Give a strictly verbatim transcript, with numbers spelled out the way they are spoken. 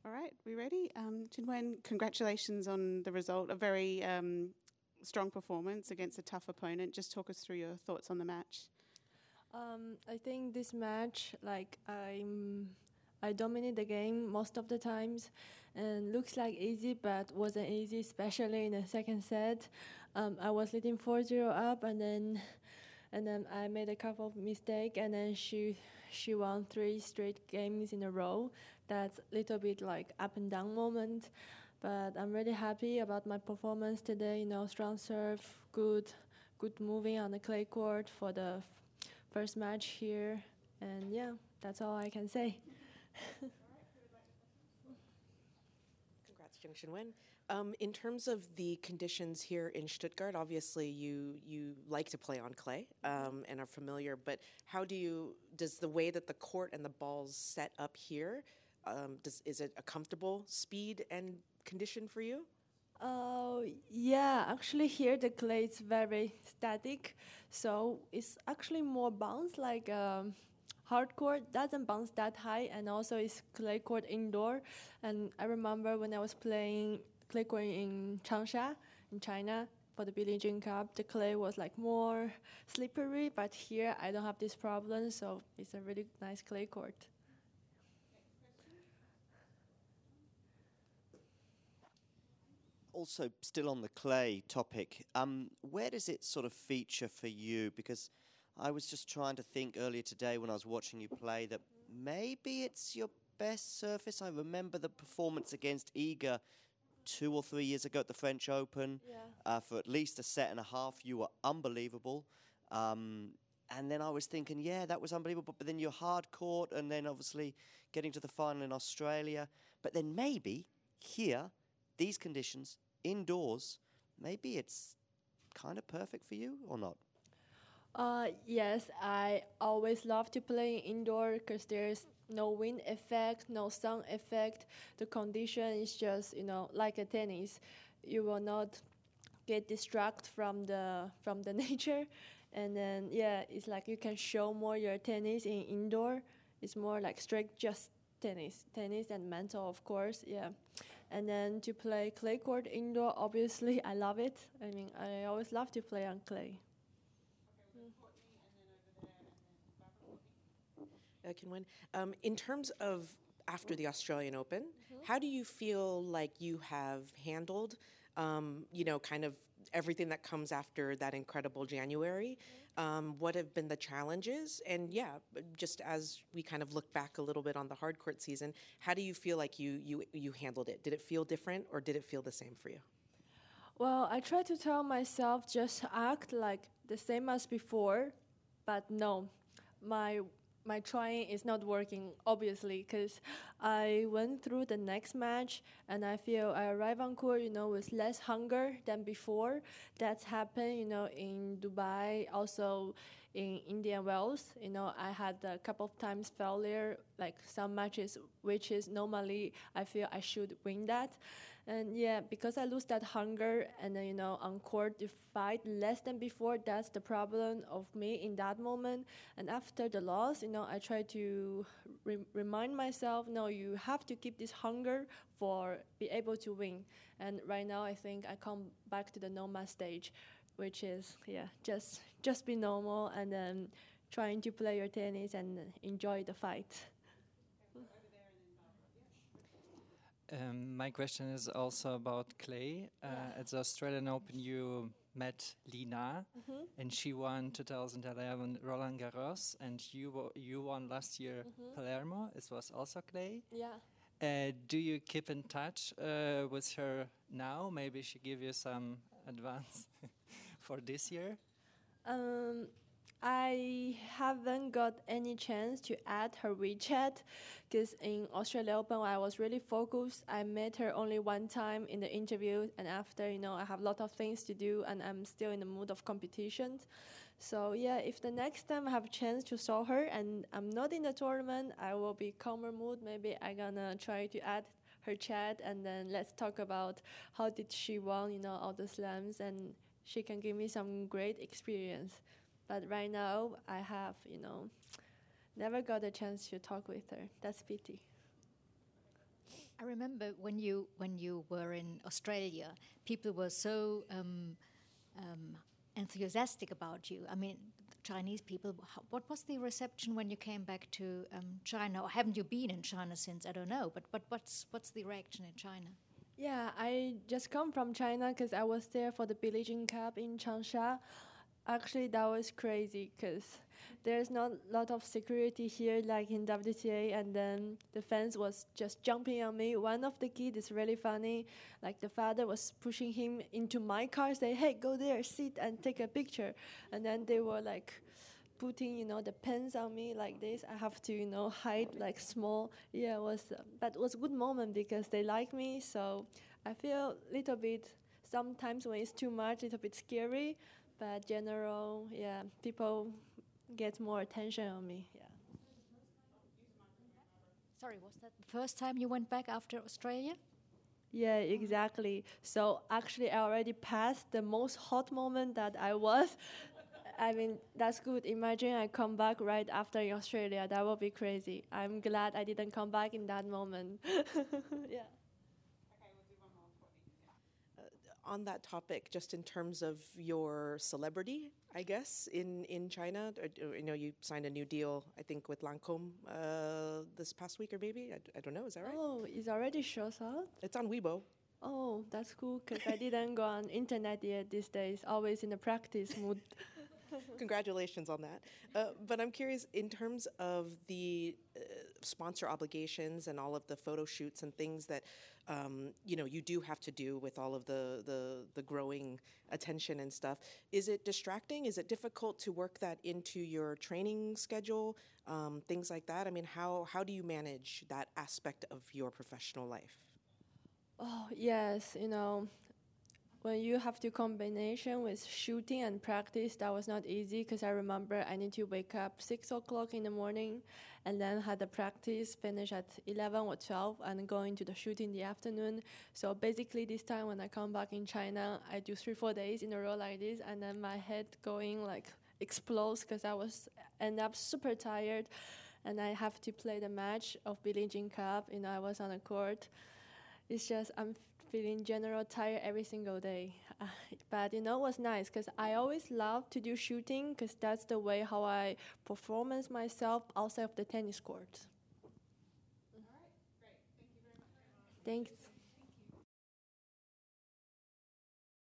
All right, we ready? Um, Chinwen, congratulations on the result. A very um, strong performance against a tough opponent. Just talk us through your thoughts on the match. Um, I think this match, like I'm, I dominate the game most of the times, and looks like easy, but wasn't easy, especially in the second set. Um, I was leading four zero up, and then, and then I made a couple of mistakes, and then she, she won three straight games in a row. That's a little bit like up and down moment, but I'm really happy about my performance today. You know, strong serve, good, good moving on the clay court for the first match here, and yeah, that's all I can say. Congrats, Jung Shin-wen. Um, in terms of the conditions here in Stuttgart, obviously you you like to play on clay um, and are familiar, but how do you, does the way that the court and the balls set up here, um, does, is it a comfortable speed and condition for you? Oh, yeah, actually here the clay is very static, so it's actually more bounce, like um, hard court doesn't bounce that high, and also it's clay court indoor. And I remember when I was playing clay court in Changsha, in China, for the Billie Jean Cup, the clay was like more slippery, but here I don't have this problem, so it's a really nice clay court. Also, still on the clay topic, um, where does it sort of feature for you? Because I was just trying to think earlier today when I was watching you play that maybe it's your best surface. I remember the performance against Iga two or three years ago at the French Open. Yeah. Uh, for at least a set and a half, you were unbelievable. Um, and then I was thinking, yeah, that was unbelievable. But then you're hard court, and then obviously getting to the final in Australia. But then maybe here, these conditions, indoors, maybe it's kind of perfect for you or not? Uh, yes, I always love to play indoor because there's no wind effect, no sun effect. The condition is just, you know, like a tennis. You will not get distracted from the from the nature, and then yeah, it's like you can show more your tennis in indoor. It's more like strict just tennis, tennis and mental, of course, yeah. And then to play clay court indoor, obviously, I love it. I mean, I always love to play on clay. Uh, Chin-wen, um, in terms of after the Australian Open, mm-hmm. how do you feel like you have handled, um, you know, kind of everything that comes after that incredible January? Mm-hmm. Um, what have been the challenges? And yeah, just as we kind of look back a little bit on the hard court season, how do you feel like you you you handled it? Did it feel different, or did it feel the same for you? Well, I try to tell myself just act like the same as before, but no, my my trying is not working, obviously, because I went through the next match and I feel I arrived on court, you know, with less hunger than before. That's happened, you know, in Dubai, also in Indian Wells. You know, I had a couple of times failure, like some matches, which is normally I feel I should win that. And yeah, because I lose that hunger and then, you know, on court you fight less than before, that's the problem of me in that moment. And after the loss, you know, I try to re- remind myself, no, you have to keep this hunger for be able to win. And right now I think I come back to the normal stage, which is, yeah, just just be normal and then trying to play your tennis and enjoy the fight. Um, my question is also about clay. Uh, Yeah. At the Australian Open, you met Lina, Mm-hmm. and she won twenty eleven Roland Garros, and you wo- you won last year Mm-hmm. Palermo. It was also clay. Yeah. Uh, do you keep in touch uh, with her now? Maybe she give you some advance for this year. Um, I haven't got any chance to add her WeChat because in Australia Open I was really focused. I met her only one time in the interview, and after, you know, I have a lot of things to do and I'm still in the mood of competition. So yeah, if the next time I have a chance to saw her and I'm not in the tournament, I will be calmer mood. Maybe I gonna try to add her chat and then let's talk about how did she won, you know, all the slams, and she can give me some great experience. But right now, I have, you know, never got a chance to talk with her. That's pity. I remember when you when you were in Australia, people were so um, um, enthusiastic about you. I mean, Chinese people. How, what was the reception when you came back to um, China? Or haven't you been in China since? I don't know. But but what's what's the reaction in China? Yeah, I just come from China because I was there for the Billie Jean Cup in Changsha. Actually, that was crazy because there's not a lot of security here like in W T A, and then the fans was just jumping on me. One of the kids is really funny. Like the father was pushing him into my car, say, "Hey, go there, sit and take a picture." And then they were like putting, you know, the pens on me like this. I have to, you know, hide like small. Yeah, it was, uh, but it was a good moment because they like me. So I feel a little bit, sometimes when it's too much, a little bit scary. But general, yeah, people get more attention on me. Yeah. Sorry, was that the first time you went back after Australia? Yeah, exactly. So actually, I already passed the most hot moment that I was. I mean, that's good. Imagine I come back right after in Australia. That would be crazy. I'm glad I didn't come back in that moment. Yeah. On that topic, just in terms of your celebrity, I guess, in, in China, I know you signed a new deal, I think, with Lancôme uh, this past week or maybe? I, I don't know, is that right? Oh, it's already shows up? It's on Weibo. Oh, that's cool, because I didn't go on internet yet these days, always in the practice mood. Congratulations on that. Uh, but I'm curious, in terms of the uh, sponsor obligations and all of the photo shoots and things that um, you know you do have to do with all of the, the the growing attention and stuff, is it distracting? Is it difficult to work that into your training schedule? Um, things like that. I mean, how how do you manage that aspect of your professional life? Oh, yes, you know, when you have the combination with shooting and practice, that was not easy because I remember I need to wake up six o'clock in the morning and then had the practice, finish at eleven or twelve and go into the shoot in the afternoon. So basically this time when I come back in China, I do three, four days in a row like this and then my head going like explodes because I was end up super tired and I have to play the match of Billie Jean Cup. You know, I was on the court. It's just I'm feeling general tired every single day. Uh, but you know what's nice, because I always love to do shooting because that's the way how I performance myself outside of the tennis court. All right, great. Thank you very much. Thanks.